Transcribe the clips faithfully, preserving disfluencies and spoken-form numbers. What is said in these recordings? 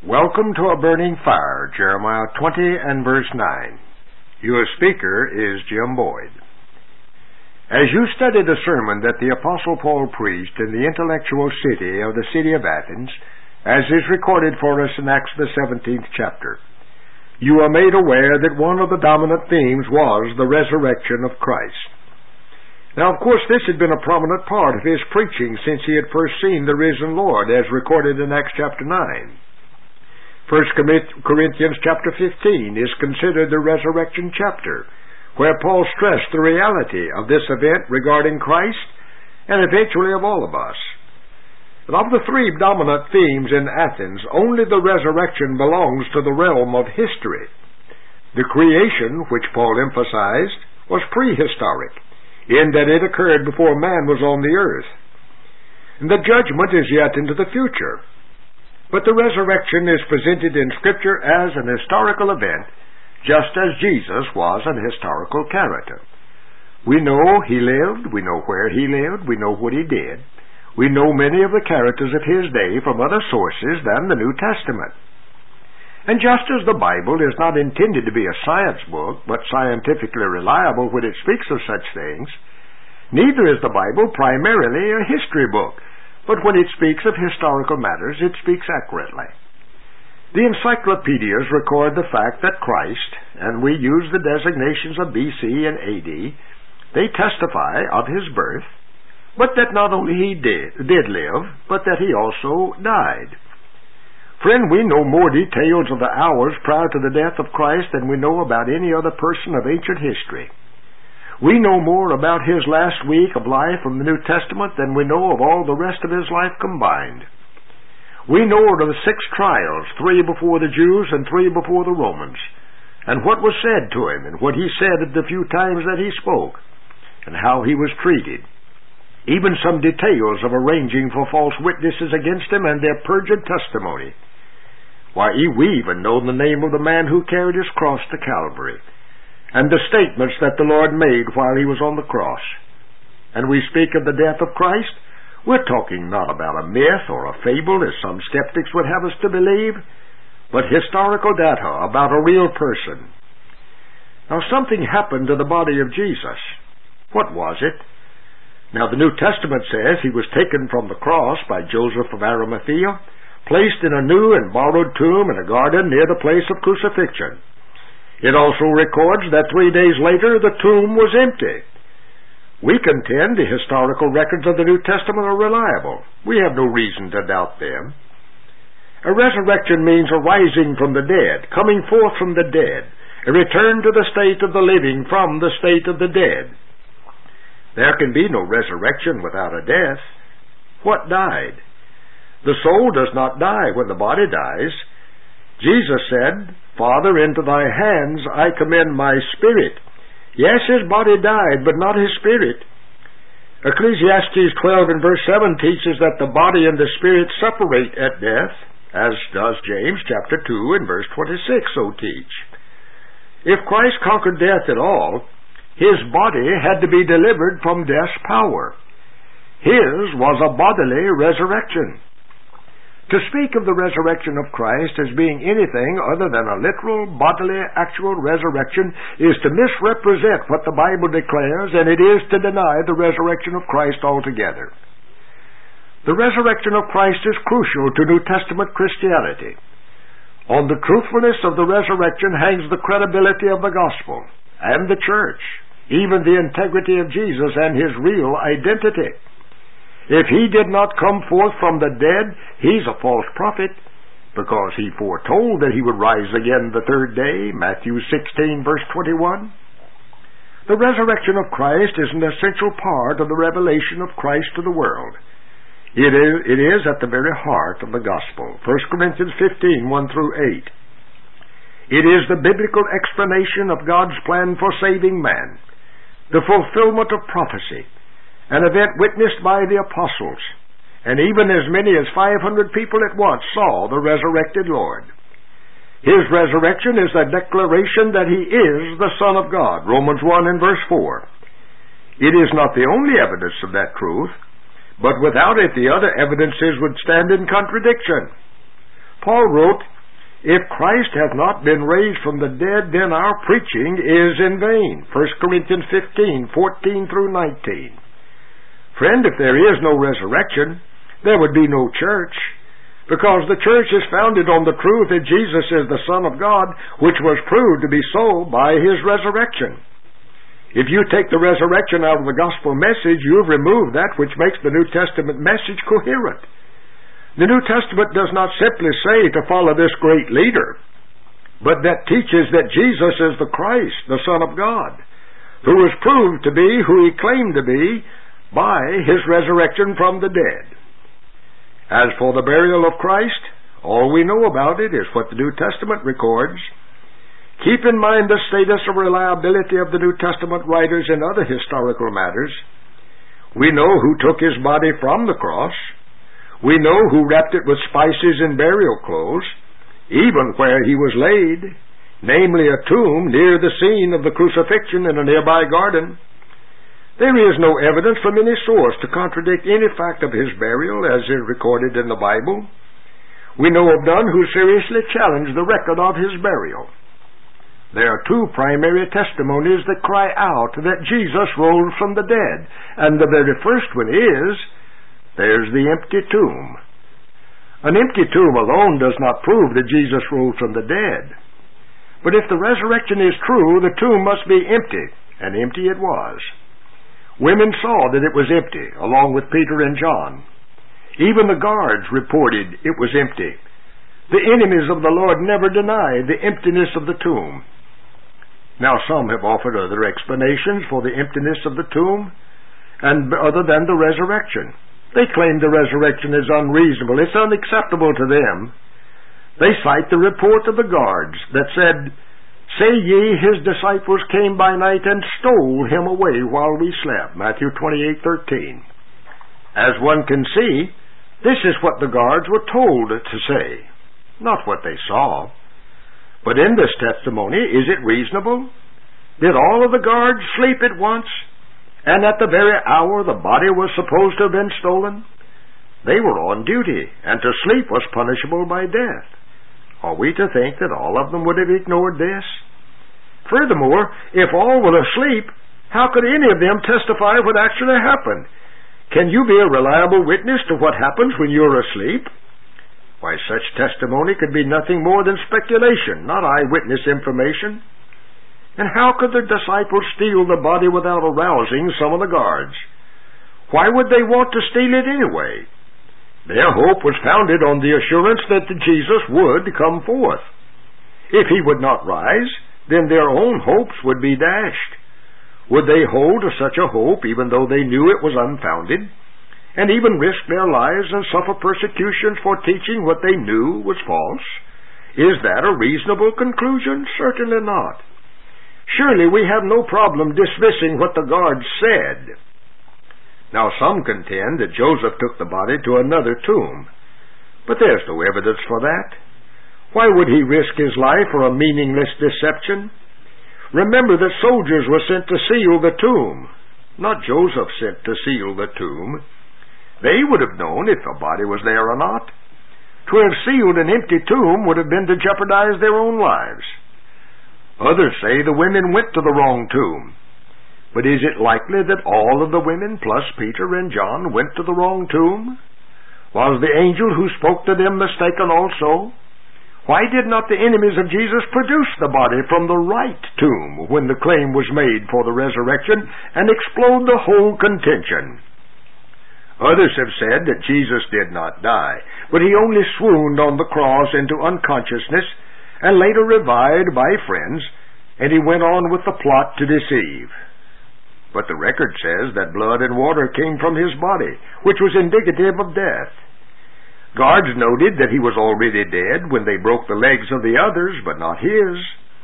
Welcome to a burning fire, Jeremiah twenty and verse nine. Your speaker is Jim Boyd. As you study the sermon that the Apostle Paul preached in the intellectual city of the city of Athens, as is recorded for us in Acts the seventeenth chapter, you are made aware that one of the dominant themes was the resurrection of Christ. Now, of course, this had been a prominent part of his preaching since he had first seen the risen Lord, as recorded in Acts chapter nine. First Corinthians chapter fifteen is considered the resurrection chapter, where Paul stressed the reality of this event regarding Christ and eventually of all of us. But of the three dominant themes in Athens, only the resurrection belongs to the realm of history. The creation, which Paul emphasized, was prehistoric, in that it occurred before man was on the earth. And the judgment is yet into the future. But the resurrection is presented in Scripture as an historical event, just as Jesus was an historical character. We know he lived, we know where he lived, we know what he did. We know many of the characters of his day from other sources than the New Testament. And just as the Bible is not intended to be a science book, but scientifically reliable when it speaks of such things, neither is the Bible primarily a history book, but when it speaks of historical matters, it speaks accurately. The encyclopedias record the fact that Christ, and we use the designations of B C and A D, they testify of his birth, but that not only he did, did live, but that he also died. Friend, we know more details of the hours prior to the death of Christ than we know about any other person of ancient history. We know more about his last week of life from the New Testament than we know of all the rest of his life combined. We know of the six trials, three before the Jews and three before the Romans, and what was said to him, and what he said at the few times that he spoke, and how he was treated. Even some details of arranging for false witnesses against him and their perjured testimony. Why, we even know the name of the man who carried his cross to Calvary, and the statements that the Lord made while he was on the cross. And we speak of the death of Christ, we're talking not about a myth or a fable, as some skeptics would have us to believe, but historical data about a real person. Now, something happened to the body of Jesus. What was it? Now, the New Testament says he was taken from the cross by Joseph of Arimathea, placed in a new and borrowed tomb in a garden near the place of crucifixion. It also records that three days later the tomb was empty. We contend the historical records of the New Testament are reliable. We have no reason to doubt them. A resurrection means a rising from the dead, coming forth from the dead, a return to the state of the living from the state of the dead. There can be no resurrection without a death. What died? The soul does not die when the body dies. Jesus said, "Father, into thy hands I commend my spirit." Yes, his body died, but not his spirit. Ecclesiastes twelve and verse seven teaches that the body and the spirit separate at death, as does James chapter two and verse twenty-six so teach. If Christ conquered death at all, his body had to be delivered from death's power. His was a bodily resurrection. To speak of the resurrection of Christ as being anything other than a literal, bodily, actual resurrection is to misrepresent what the Bible declares, and it is to deny the resurrection of Christ altogether. The resurrection of Christ is crucial to New Testament Christianity. On the truthfulness of the resurrection hangs the credibility of the gospel and the church, even the integrity of Jesus and his real identity. If he did not come forth from the dead, he's a false prophet, because he foretold that he would rise again the third day, Matthew sixteen, verse twenty-one. The resurrection of Christ is an essential part of the revelation of Christ to the world. It is, it is at the very heart of the gospel. First Corinthians fifteen, one through eight. It is the biblical explanation of God's plan for saving man, the fulfillment of prophecy, an event witnessed by the apostles, and even as many as five hundred people at once saw the resurrected Lord. His resurrection is a declaration that he is the Son of God, Romans one and verse four. It is not the only evidence of that truth, but without it the other evidences would stand in contradiction. Paul wrote, If Christ hath not been raised from the dead, then our preaching is in vain. First Corinthians fifteen, fourteen through nineteen. Friend, if there is no resurrection, there would be no church, because the church is founded on the truth that Jesus is the Son of God, which was proved to be so by His resurrection. If you take the resurrection out of the gospel message, you've removed that which makes the New Testament message coherent. The New Testament does not simply say to follow this great leader, but that teaches that Jesus is the Christ, the Son of God, who was proved to be who He claimed to be by His resurrection from the dead. As for the burial of Christ, all we know about it is what the New Testament records. Keep in mind the status of reliability of the New Testament writers in other historical matters. We know who took His body from the cross. We know who wrapped it with spices and burial clothes, even where He was laid, namely a tomb near the scene of the crucifixion in a nearby garden. There is no evidence from any source to contradict any fact of His burial as is recorded in the Bible. We know of none who seriously challenge the record of His burial. There are two primary testimonies that cry out that Jesus rose from the dead, and the very first one is, there's the empty tomb. An empty tomb alone does not prove that Jesus rose from the dead. But if the resurrection is true, the tomb must be empty, and empty it was. Women saw that it was empty, along with Peter and John. Even the guards reported it was empty. The enemies of the Lord never denied the emptiness of the tomb. Now some have offered other explanations for the emptiness of the tomb, and other than the resurrection. They claim the resurrection is unreasonable. It's unacceptable to them. They cite the report of the guards that said, "Say ye, His disciples came by night and stole Him away while we slept." Matthew twenty-eight thirteen. As one can see, this is what the guards were told to say, not what they saw. But in this testimony, is it reasonable? Did all of the guards sleep at once? And at the very hour the body was supposed to have been stolen? They were on duty, and to sleep was punishable by death. Are we to think that all of them would have ignored this? Furthermore, if all were asleep, how could any of them testify what actually happened? Can you be a reliable witness to what happens when you're asleep? Why, such testimony could be nothing more than speculation, not eyewitness information. And how could the disciples steal the body without arousing some of the guards? Why would they want to steal it anyway? Their hope was founded on the assurance that Jesus would come forth. If He would not rise, then their own hopes would be dashed. Would they hold to such a hope even though they knew it was unfounded, and even risk their lives and suffer persecution for teaching what they knew was false? Is that a reasonable conclusion? Certainly not. Surely we have no problem dismissing what the guards said. Now some contend that Joseph took the body to another tomb, but there's no evidence for that. Why would he risk his life for a meaningless deception? Remember that soldiers were sent to seal the tomb, not Joseph sent to seal the tomb. They would have known if the body was there or not. To have sealed an empty tomb would have been to jeopardize their own lives. Others say the women went to the wrong tomb. But is it likely that all of the women, plus Peter and John, went to the wrong tomb? Was the angel who spoke to them mistaken also? Why did not the enemies of Jesus produce the body from the right tomb when the claim was made for the resurrection and explode the whole contention? Others have said that Jesus did not die, but He only swooned on the cross into unconsciousness and later revived by friends, and He went on with the plot to deceive. But the record says that blood and water came from His body, which was indicative of death. Guards noted that He was already dead when they broke the legs of the others, but not His.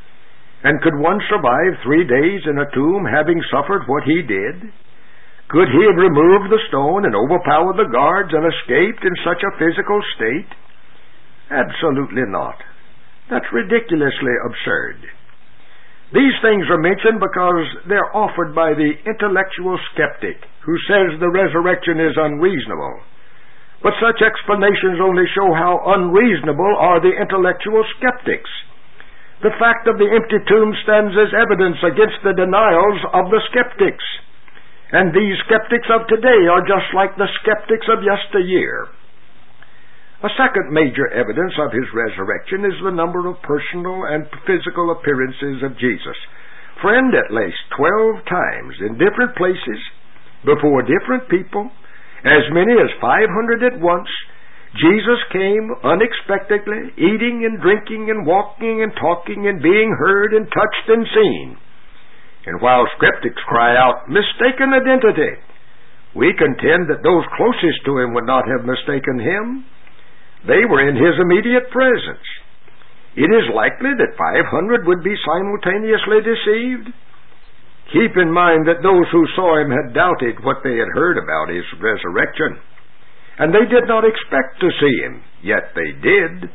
And could one survive three days in a tomb having suffered what He did? Could He have removed the stone and overpowered the guards and escaped in such a physical state? Absolutely not. That's ridiculously absurd. These things are mentioned because they're offered by the intellectual skeptic who says the resurrection is unreasonable. But such explanations only show how unreasonable are the intellectual skeptics. The fact of the empty tomb stands as evidence against the denials of the skeptics. And these skeptics of today are just like the skeptics of yesteryear. A second major evidence of his resurrection is the number of personal and physical appearances of Jesus. Friend, at least twelve times in different places, before different people, as many as five hundred at once, Jesus came unexpectedly, eating and drinking and walking and talking and being heard and touched and seen. And while skeptics cry out, mistaken identity, we contend that those closest to him would not have mistaken him. They were in his immediate presence. It is likely that five hundred would be simultaneously deceived. Keep in mind that those who saw him had doubted what they had heard about his resurrection, and they did not expect to see him, yet they did.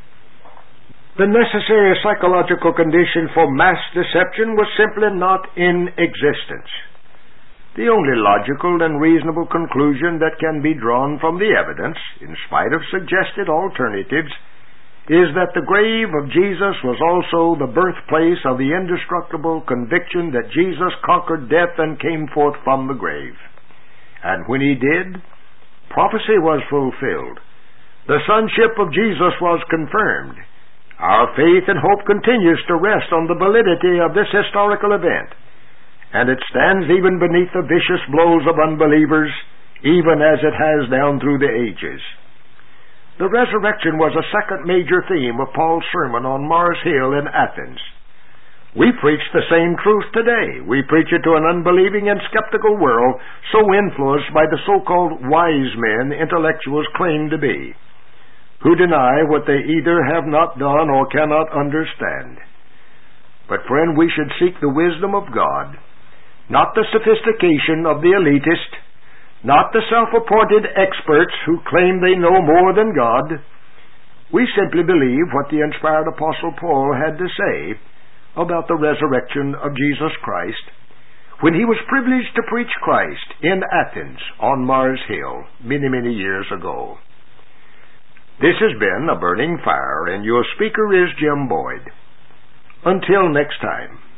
The necessary psychological condition for mass deception was simply not in existence. The only logical and reasonable conclusion that can be drawn from the evidence, in spite of suggested alternatives, is that the grave of Jesus was also the birthplace of the indestructible conviction that Jesus conquered death and came forth from the grave. And when he did, prophecy was fulfilled. The sonship of Jesus was confirmed. Our faith and hope continues to rest on the validity of this historical event, and it stands even beneath the vicious blows of unbelievers, even as it has down through the ages. The resurrection was a second major theme of Paul's sermon on Mars Hill in Athens. We preach the same truth today. We preach it to an unbelieving and skeptical world so influenced by the so-called wise men intellectuals claim to be, who deny what they either have not done or cannot understand. But friend, we should seek the wisdom of God, not the sophistication of the elitist, not the self-appointed experts who claim they know more than God. We simply believe what the inspired Apostle Paul had to say about the resurrection of Jesus Christ when he was privileged to preach Christ in Athens on Mars Hill many, many years ago. This has been A Burning Fire, and your speaker is Jim Boyd. Until next time.